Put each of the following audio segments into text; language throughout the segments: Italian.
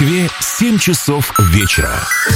Москве 7 часов вечера.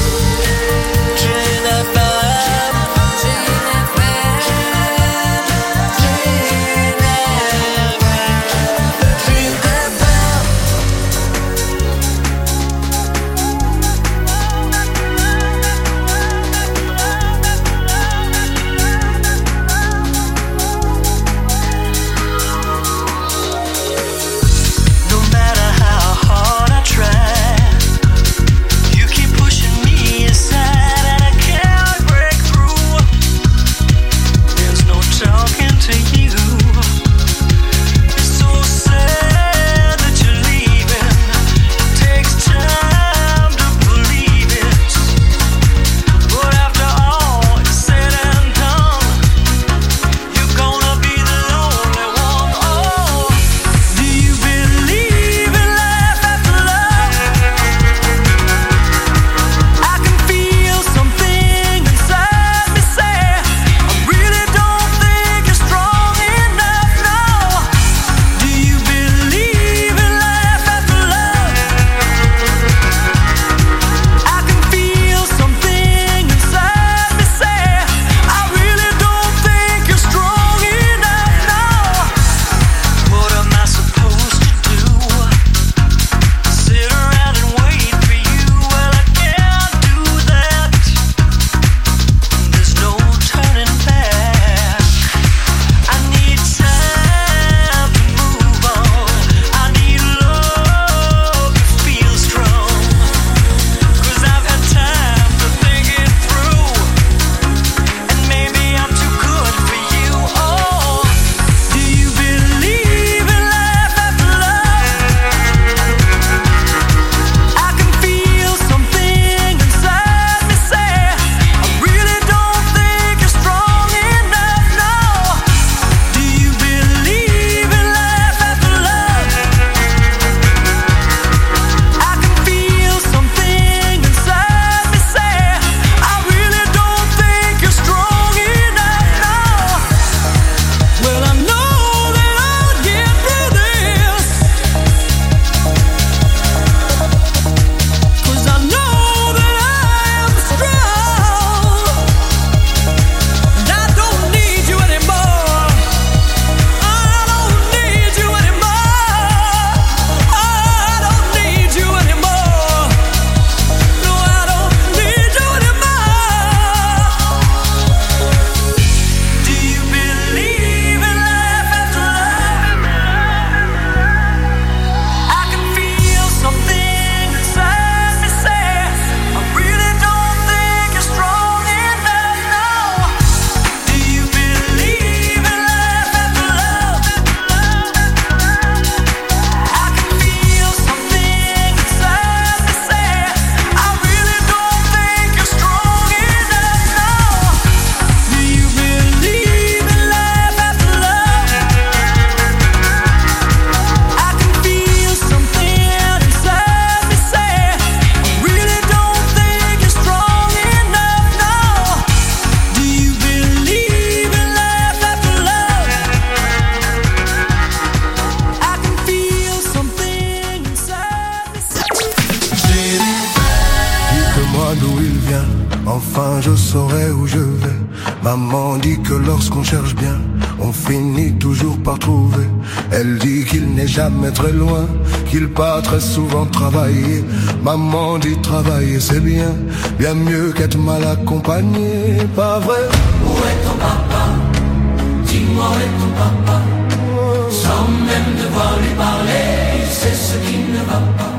Enfin je saurai où je vais. Maman dit que lorsqu'on cherche bien, on finit toujours par trouver. Elle dit qu'il n'est jamais très loin, qu'il part très souvent travailler. Maman dit travailler c'est bien, bien mieux qu'être mal accompagné. Pas vrai? Où est ton papa? Dis-moi où est ton papa? Sans même devoir lui parler, c'est ce qui ne va pas.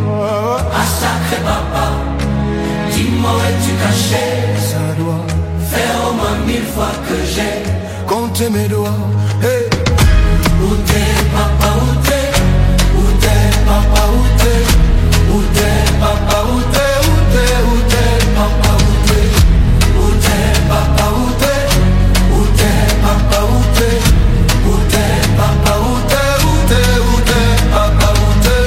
Ah sacré papa, dis-moi où es-tu caché? Ça doit faire au moins 1000 fois que j'ai compté mes doigts. Hey. Où t'es papa, où t'es? Où t'es papa, où t'es? Où t'es papa, où t'es? Où t'es, où t'es papa, où t'es? Où t'es papa, où t'es? Où t'es papa, où t'es? Où t'es papa, où t'es? Où t'es, où t'es papa, où t'es?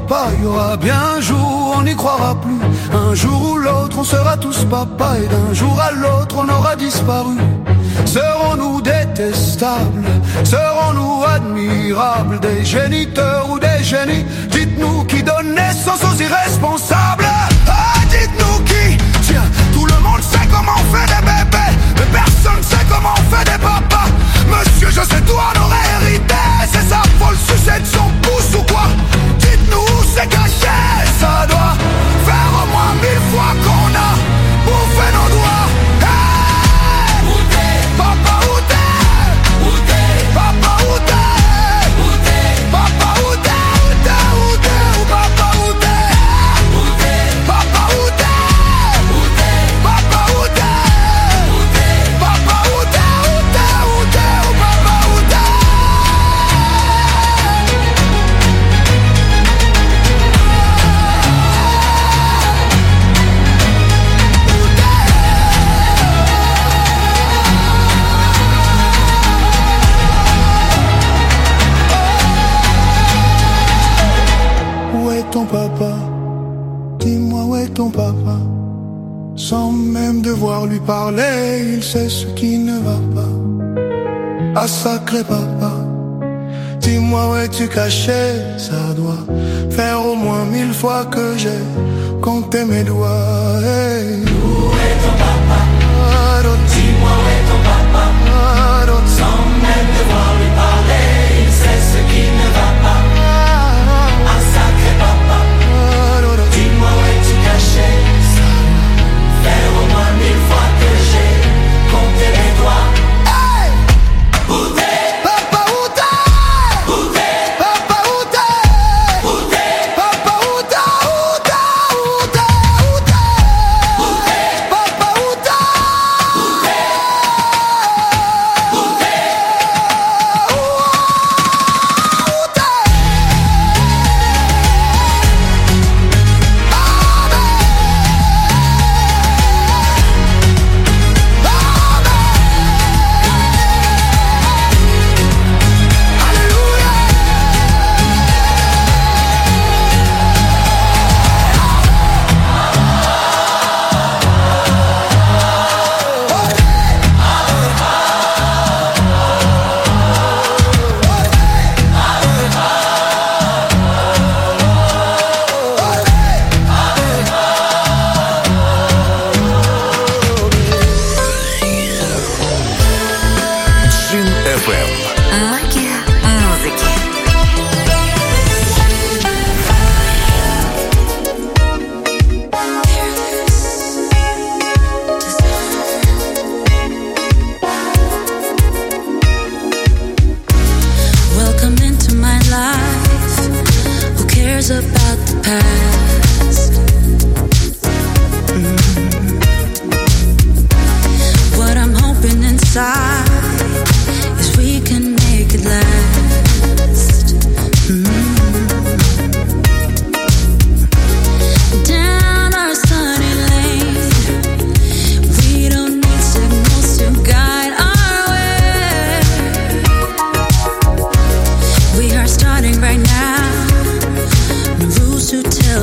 papa, il y aura bien un jour, on n'y croira plus. Un jour ou l'autre, on sera tous papa, et d'un jour à l'autre, on aura disparu. Serons-nous détestables? Serons-nous admirables? Des géniteurs ou des génies? Dites-nous qui donne naissance aux irresponsables. Ah, dites-nous qui? Tiens, tout le monde sait comment on fait des bébés, mais personne sait comment on fait des papas. Monsieur, je sais tout, on aurait hérité. C'est ça, faut le sucer de son pouce ou quoi? Dites-nous où c'est caché. Ça doit faire au moins 1000 fois qu'on a bouffé nos doigts. Hey! Où t'es? Papa, où t'es? Où t'es? Papa, où t'es? Où t'es? Papa, où t'es? Où t'es? Où t'es? Où papa, où t'es? Où t'es? Papa, où t'es? Où t'es? Papa, où t'es? Où t'es? Papa, où t'es? Où t'es? Où t'es? Où papa, où t'es? Où est ton papa? Dis-moi où est ton papa? Sans même devoir lui parler, il sait ce qui ne va pas. Ah sacré papa, dis-moi où es-tu caché? Ça doit faire au moins 1000 fois que j'ai compté mes doigts. Hey. Où est ton papa? Dis-moi où est ton papa? Sans même devoir lui parler, il sait ce qui ne va pas. Ah sacré papa, dis-moi où es-tu caché? Ça doit faire au moins 1000 fois que j'ai compté mes doigts. Hey! Où t'es? Papa, où t'es? Où t'es? Papa, où t'es? Où t'es? Papa, où t'es? Où t'es? Où t'es? Où t'es? Où t'es? Papa, où t'es? Où t'es? Où t'es? Джин FM. Магия музыки. Welcome into my life. Who cares about the past? What I'm hoping inside is we can make it last. Down our sunny lane, we don't need signals to guide our way. We are starting right now. No rules to tell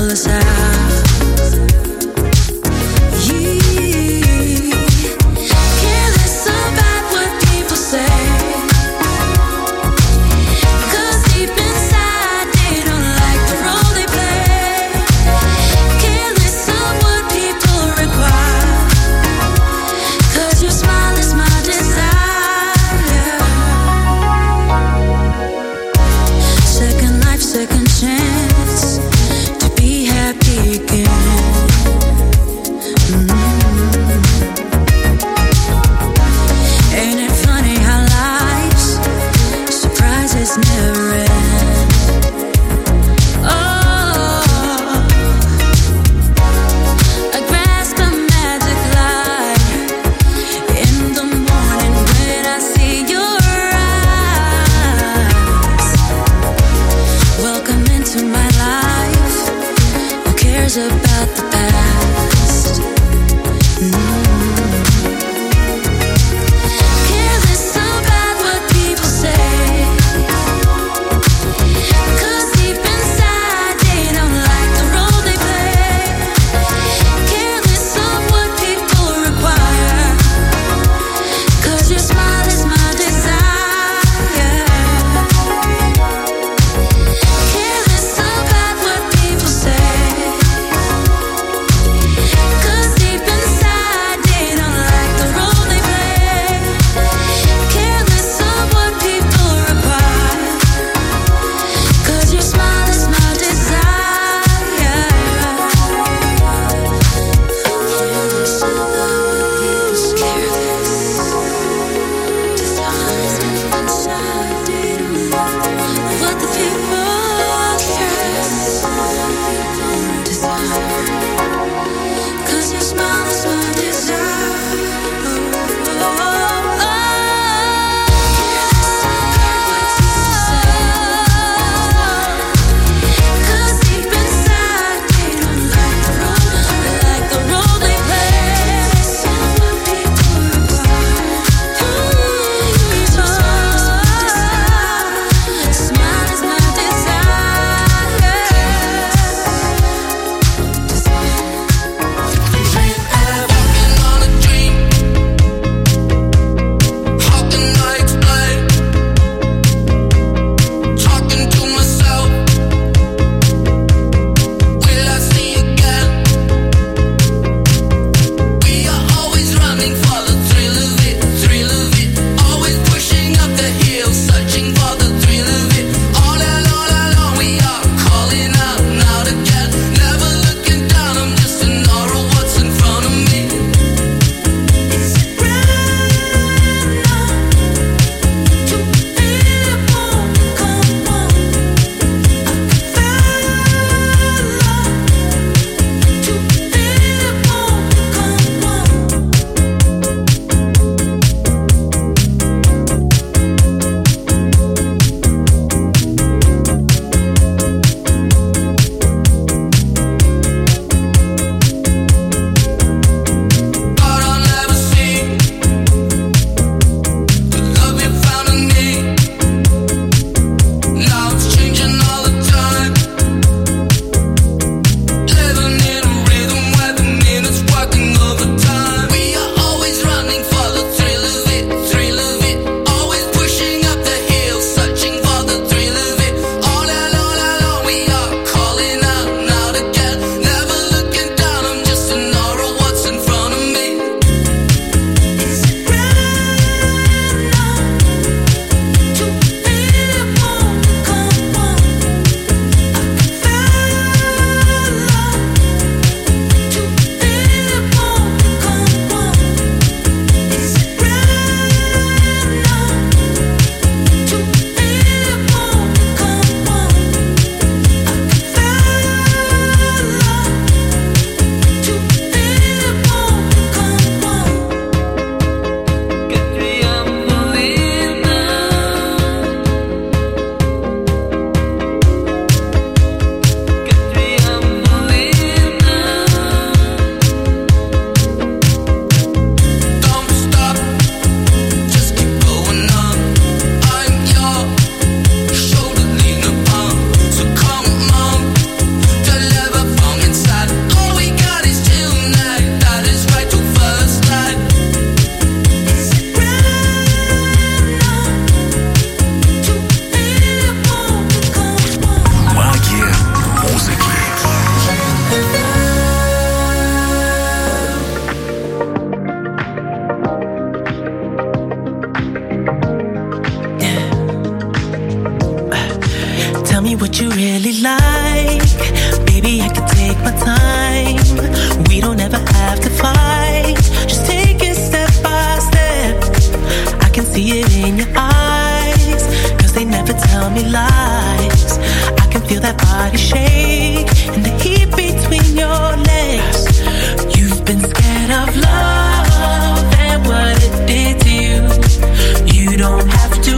what you really like. Baby, I can take my time. We don't ever have to fight. Just take it step by step. I can see it in your eyes, 'cause they never tell me lies. I can feel that body shake and the heat between your legs. You've been scared of love and what it did to you. You don't have to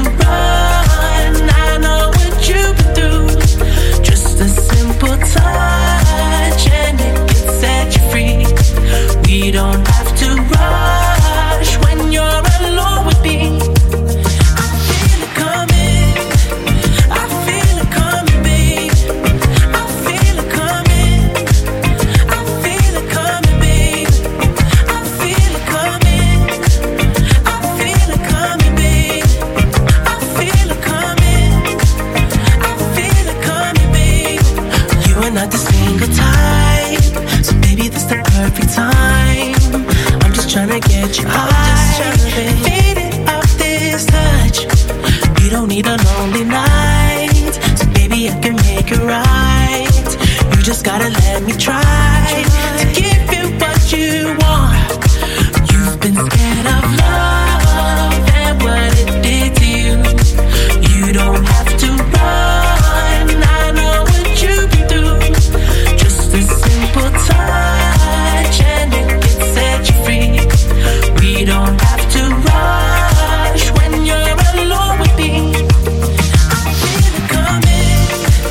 run, I know what you've been through. Just a simple touch and it can set you free. We don't have to rush when you're alone with me. I feel it coming, I feel it coming, babe. I feel it coming, I feel it coming, babe. I feel it coming, I feel it coming, babe. I feel it coming, I feel it coming, babe. You are not the single type, so baby this the perfect time. I'm just tryna get you high, faded off this touch. You don't need a lonely night, so baby I can make it right. You just gotta let me try to give you what you want. You've been scared of love and what it did to you. You don't have to run, I know what you've been through. Just a simple touch and it can set you free. We don't have to rush when you're alone with me. I feel it coming,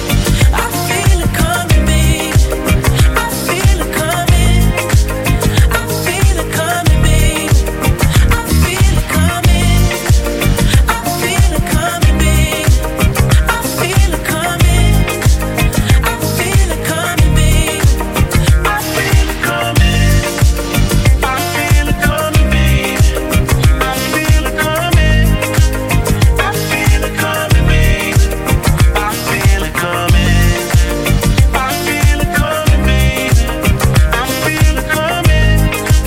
I feel it coming, babe. I feel it coming, I feel it coming, babe. I feel it coming, I feel it coming, babe. I feel it coming, I feel it coming, babe. I feel it coming, I feel it coming, babe. I feel it coming, I feel it coming, babe. I feel it coming, I feel it coming, babe. I feel it coming,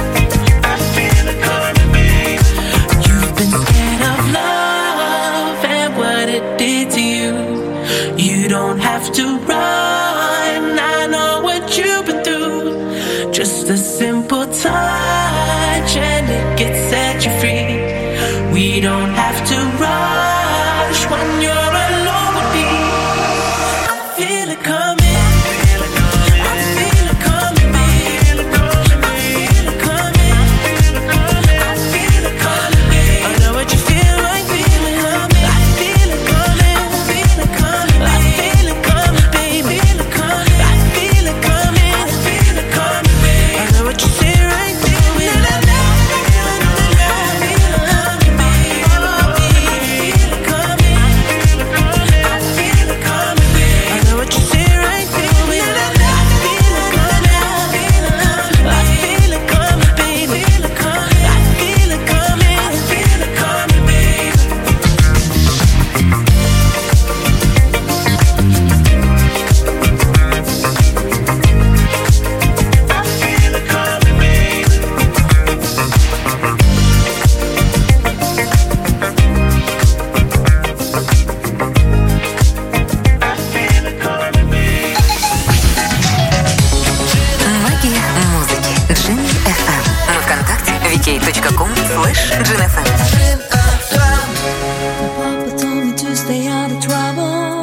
I feel it coming, babe. You've been scared of love and what it did to you. You don't have to run, I know what you've been through. Just a simple touch and it can set you free. We don't have to rush when you're alone with me. I feel it coming, I feel it coming, babe. I feel it coming, I feel it coming, babe. I know what you feel like, feel it coming. I feel it coming, I feel it coming, I feel it coming, baby. I feel it coming, I feel it coming, babe. I know what you feel right, feel it. vk.com/GinFM. Papa told me to stay out of trouble.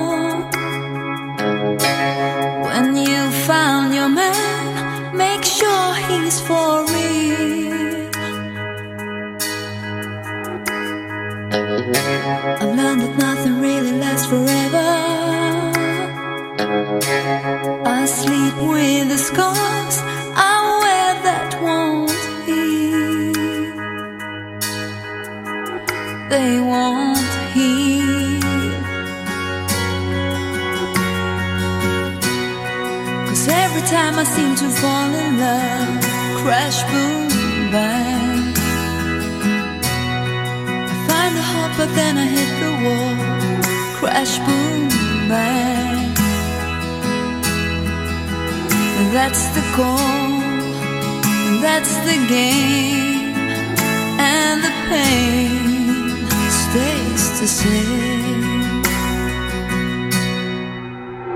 When you found your man, make sure he's for real. I've learned that nothing really lasts forever. I sleep with the scars I wear that won't heal. They won't heal. 'Cause every time I seem to fall in love, crash, boom, bang. I find a hope but then I hit the wall, crash, boom, bang. That's the goal, that's the game, and the pain stays the same.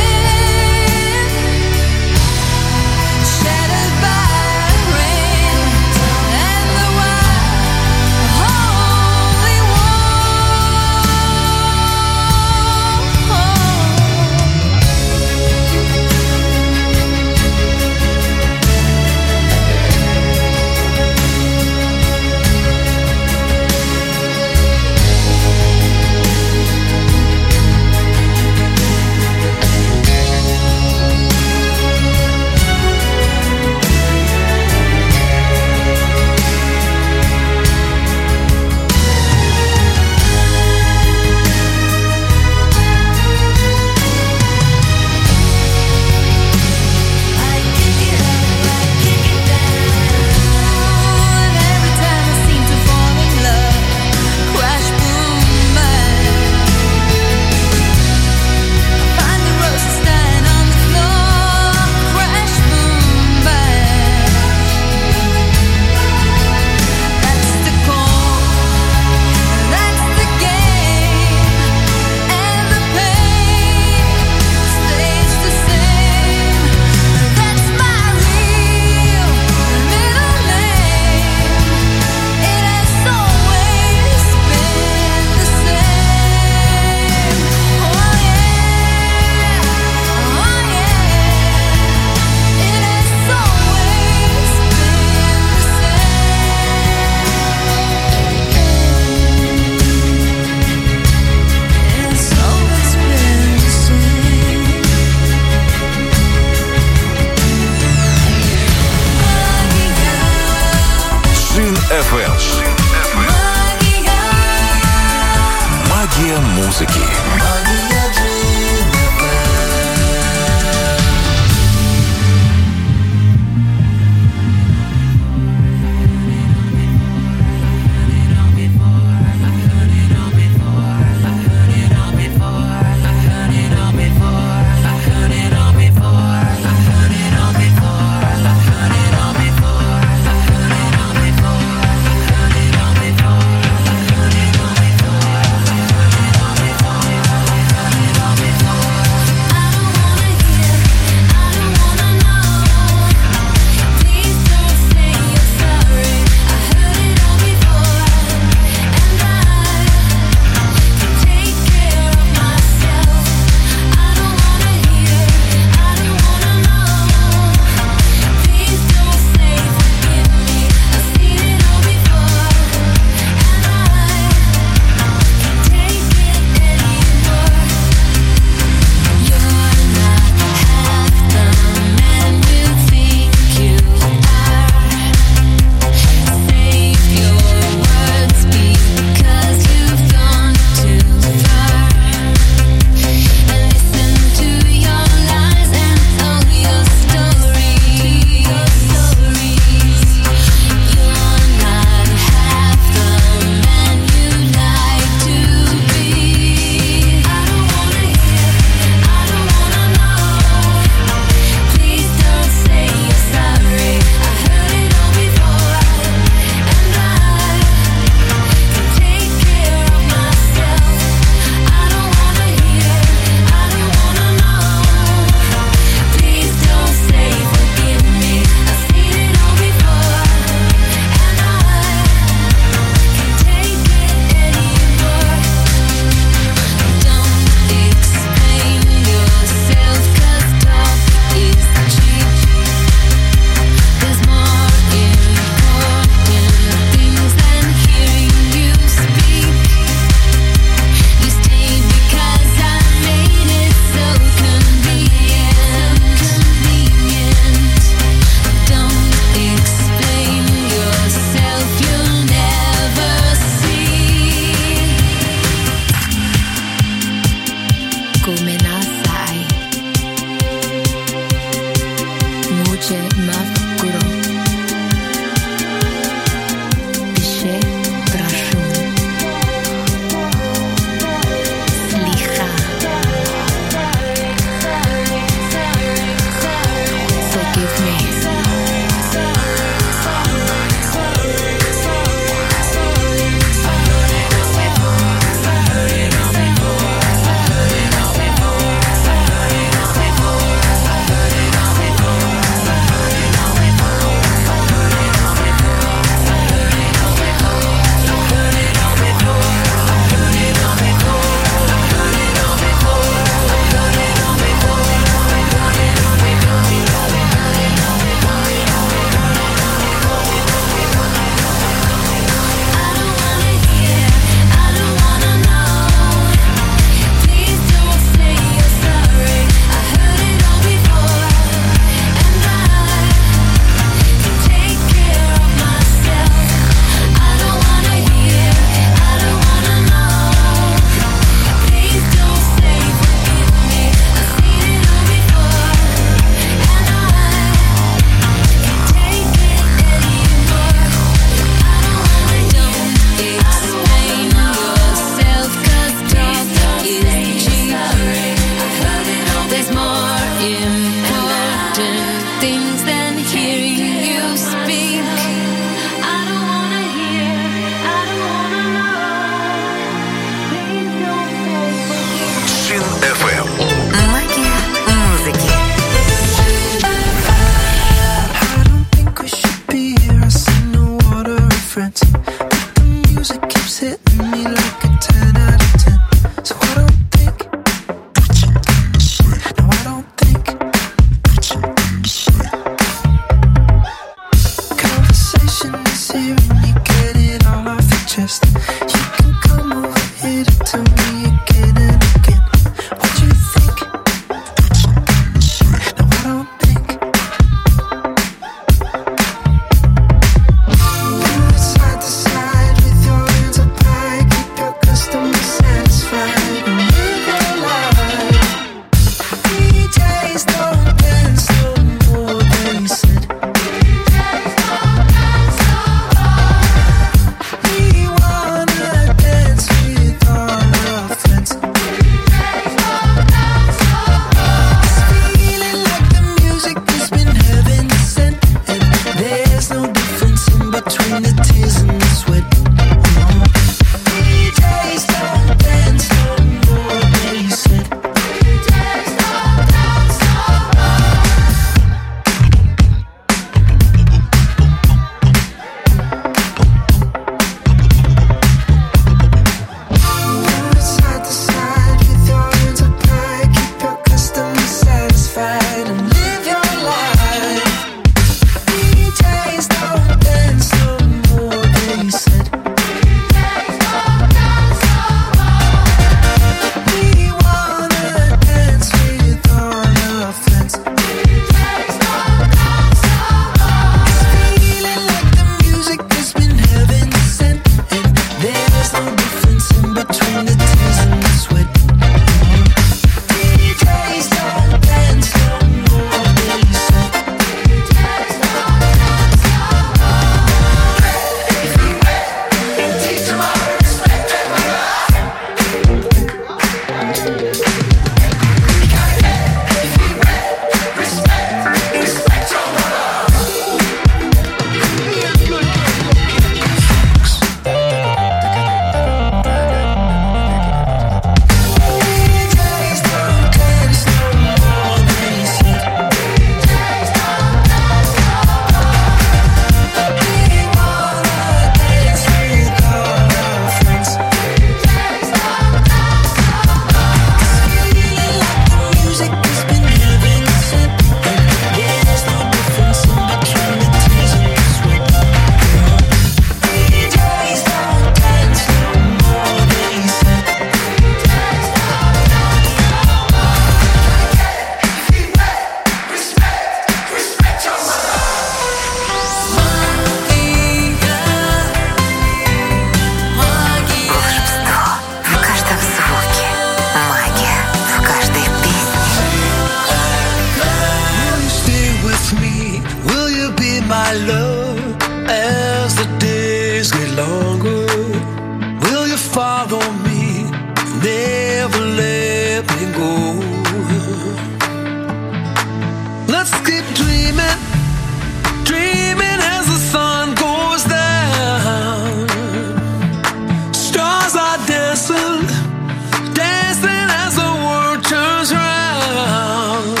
Let's keep dreaming, dreaming as the sun goes down. Stars are dancing, dancing as the world turns round.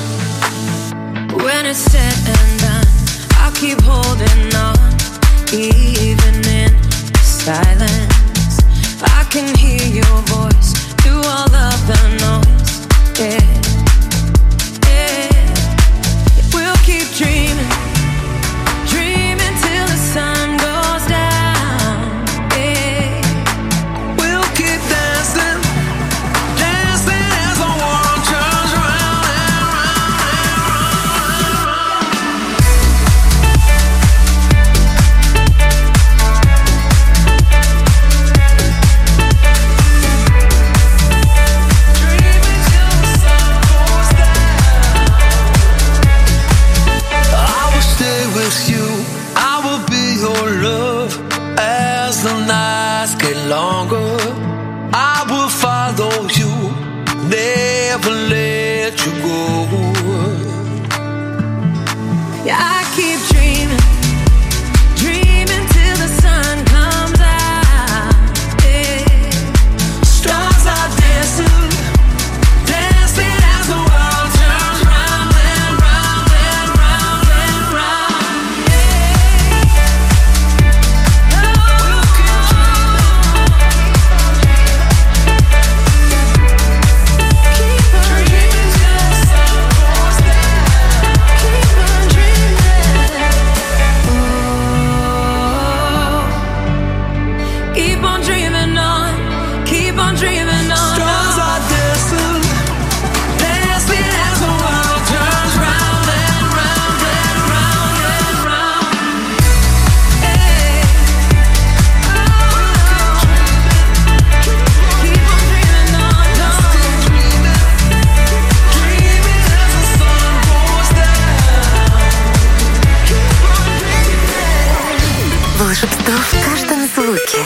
When it's said and done, I'll keep holding on, even in silence. I can hear your voice through all of the noise. Yeah, yeah. We'll keep dreaming, dreaming till the sun goes down. Yeah, We'll keep dancing, dancing as the world turns round and round and round. Dreaming till the sun goes down. I will stay with you, I will be your love as the nights get longer. I will follow you, never let you go. yeah. I keep dreaming, dreaming till the sun comes out. Yeah. Stars are dancing, dancing as the world turns round and round and round and round. We'll keep dreaming till the sun goes down. Keep on dreaming. Oh, keep on dreaming on. Keep on dreaming on. Stars are dancing, dancing as the world turns round and round and round and round. Hey. Keep on dreaming on. Dreaming, dreaming as the sun goes down. Волшебство в каждом звуке.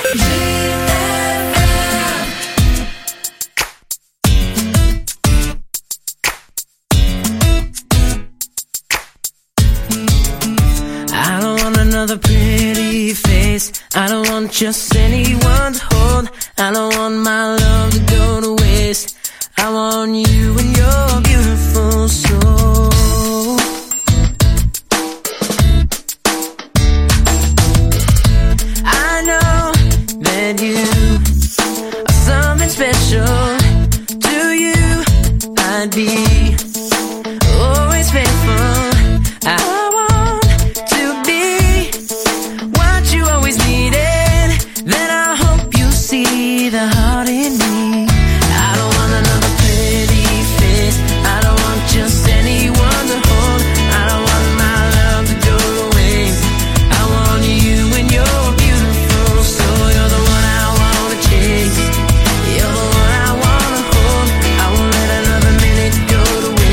I don't want another pretty face. I don't want just anyone to hold. I don't want my love to go to waste. I want you and your beautiful soul. I know that you are something special. To you, I'd be always faithful. I want to be what you always needed. Then I hope you see the heart in me. I don't want another pretty face. I don't want just anyone to hold. I don't want my love to go to waste. I want you and your beautiful soul. You're the one I wanna chase. You're the one I wanna hold. I won't let another minute go to waste.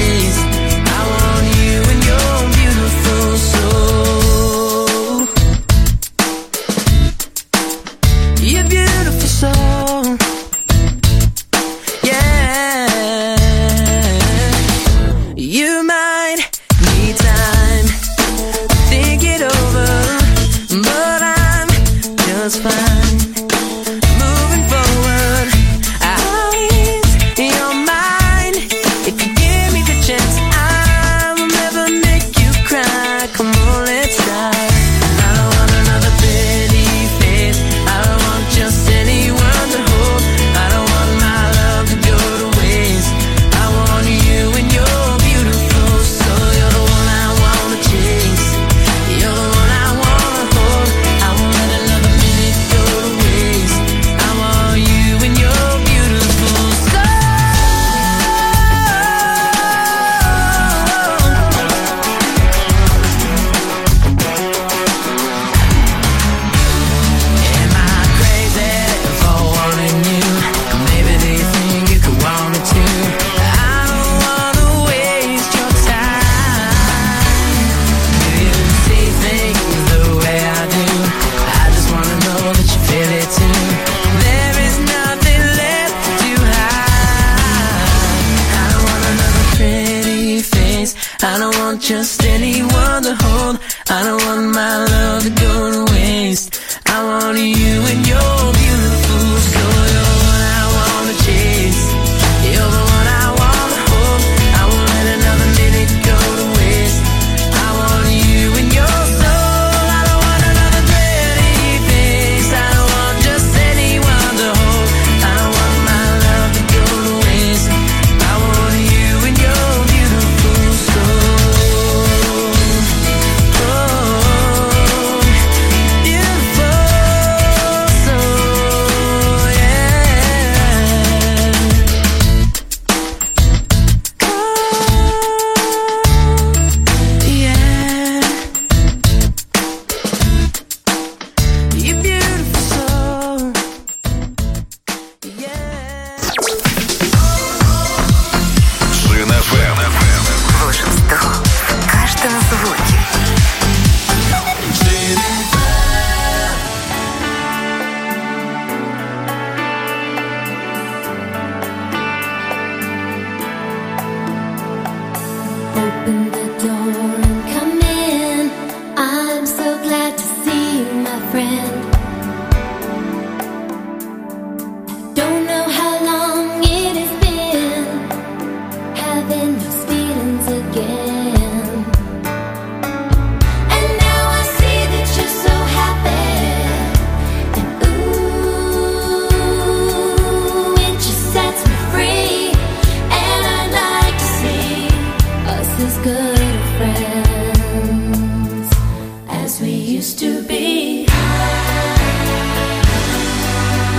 I don't want just anyone to hold. I don't want my love to go to waste. I want you and your beautiful soul. You're the one I wanna chase. You're the one I wanna hold. I won't let another minute go to waste. I want you and your soul. I don't want another pretty face. I don't want just anyone to hold. I don't want my love to go to waste. I want you and your beautiful soul.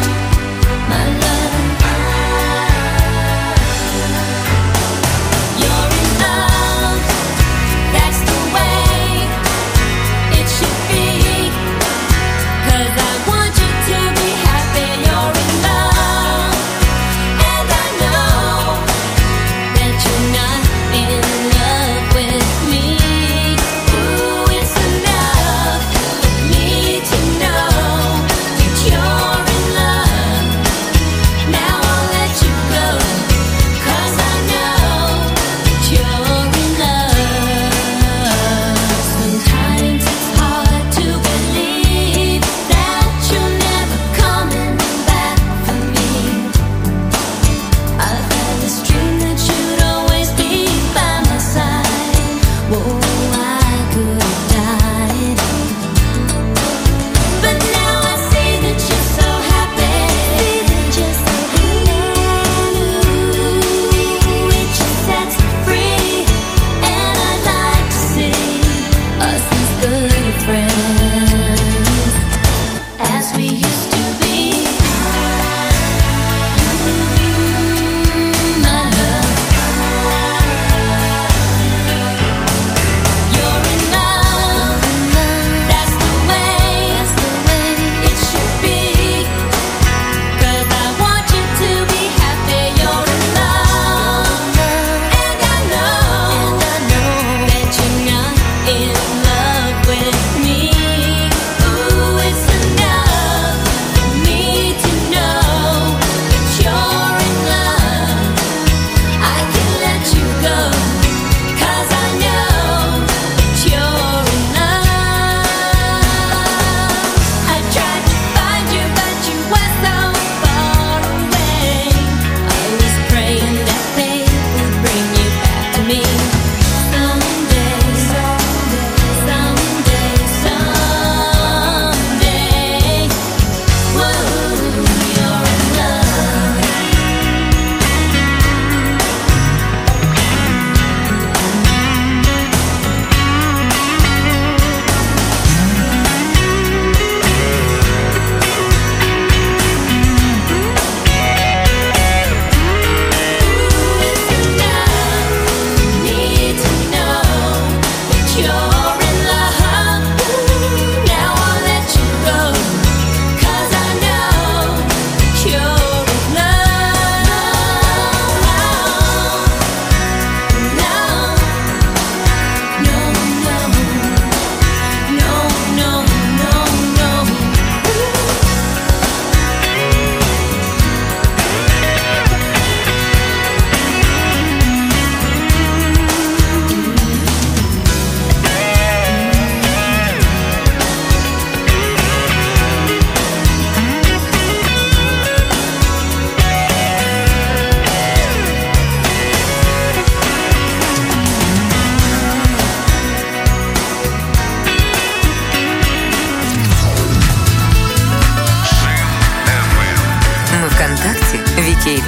You're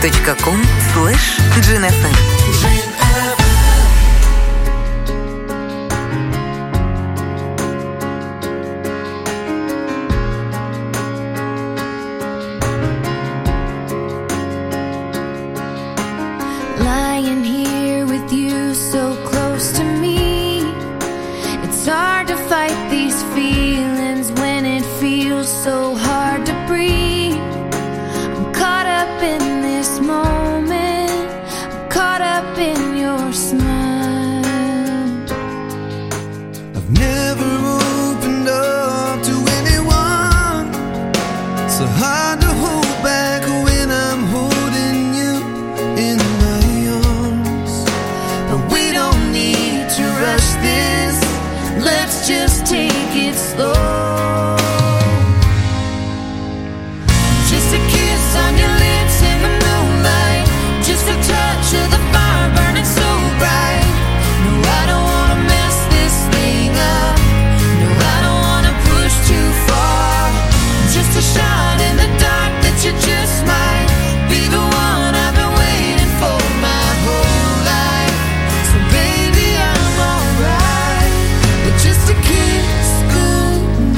facebook.com/GinFM. Lying here with you so close to me, it's hard to fight these feelings when it feels so hard to breathe. I'm caught up in this moment, I'm caught up in your smile. I've never opened up to anyone, so hard to hold back when I'm holding you in my arms. But we don't need to rush this, let's just take it slow. Just a kiss on your lips in the moonlight, just a touch of the fire burning so bright. No, I don't wanna mess this thing up, no, I don't wanna push too far. Just a shot in the dark that you just might be the one I've been waiting for my whole life. So baby, I'm alright with just a kiss goodnight.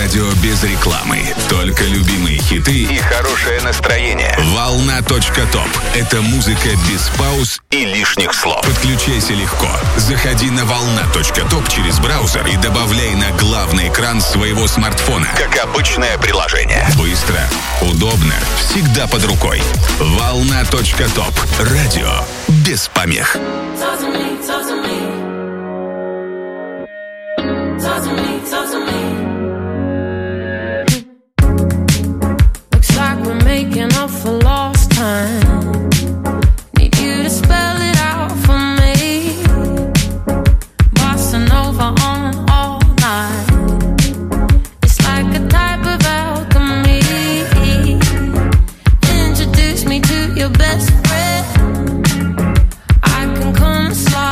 Радио без рекламы. Только любимые хиты и хорошее настроение. Волна.топ. Это музыка без пауз и лишних слов. Подключайся легко. Заходи на Волна.топ через браузер и добавляй на главный экран своего смартфона. Как обычное приложение. Быстро, удобно, всегда под рукой. Волна.топ. Радио без помех. Looks like we're making up for lost time. Need you to spell it out for me. Bossa Nova on all night. It's like a type of alchemy. Introduce me to your best friend. I can come slide.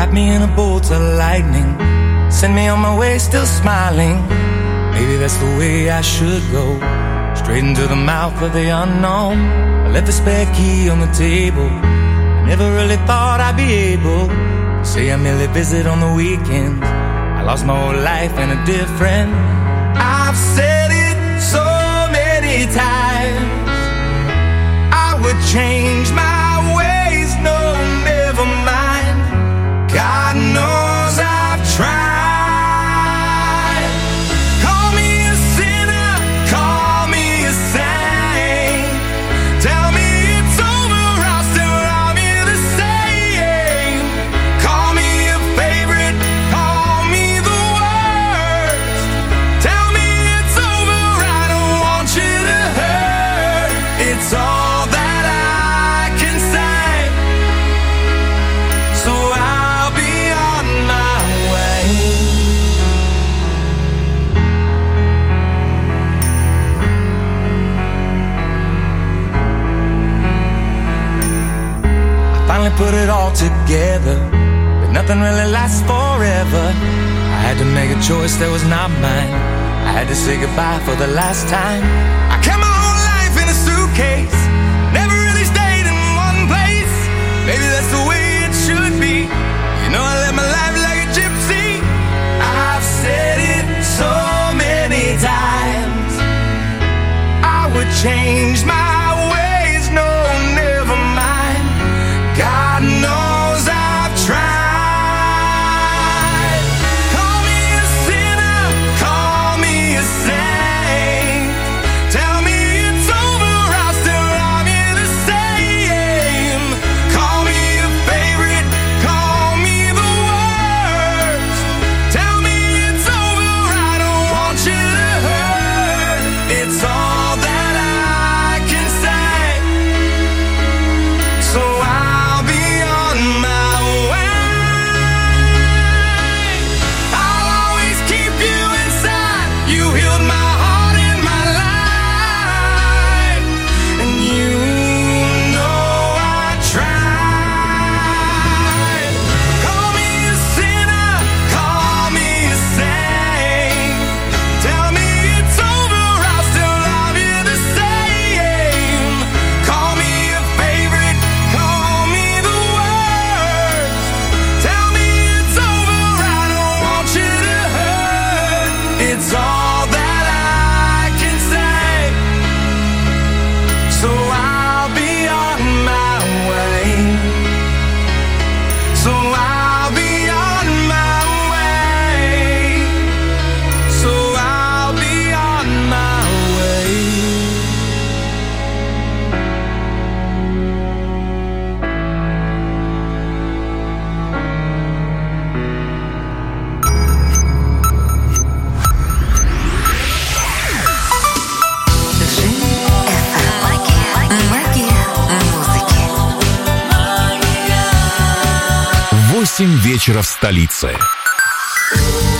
Wrap me in a bolt of lightning, send me on my way still smiling. Maybe that's the way I should go, straight into the mouth of the unknown. I left the spare key on the table, I never really thought I'd be able to say I merely visit on the weekends. I lost my whole life in a different. I've said it so many times, I would change my ways, no, never mind. God knows I've tried. Call me a sinner, call me a saint. Tell me it's over, I'll still love you the same. Call me a favorite, call me the worst. Tell me it's over, I don't want you to hurt. It's all that I can say, so I'll be on my way. I finally put it all together, but nothing really lasts forever. I had to make a choice that was not mine. I had to say goodbye for the last time. I kept my whole life in a suitcase, never really stayed in one place. Maybe that's the way it should be. You know I live my life like a gypsy. I've said it so many times, I would change my ways, no, never mind. God knows I've tried. Call me a sinner, call me a saint. Tell me it's over, I'll still love you the same. Call me a favorite, call me the worst. Tell me it's over, I don't want you to hurt. It's all that I can say, so I'll be on my way. I'll always keep you inside. You healed my heart and my life, and you know I tried. Call me a sinner, call me a saint. Tell me it's over, I'll still love you the same. Call me a favorite, call me the worst. Tell me it's over, I don't want you to hurt. It's all that I can say, so I'll be on my way. So I'll be on my way. So I'll be on my way. Магия музыки. 8 вечера в столице.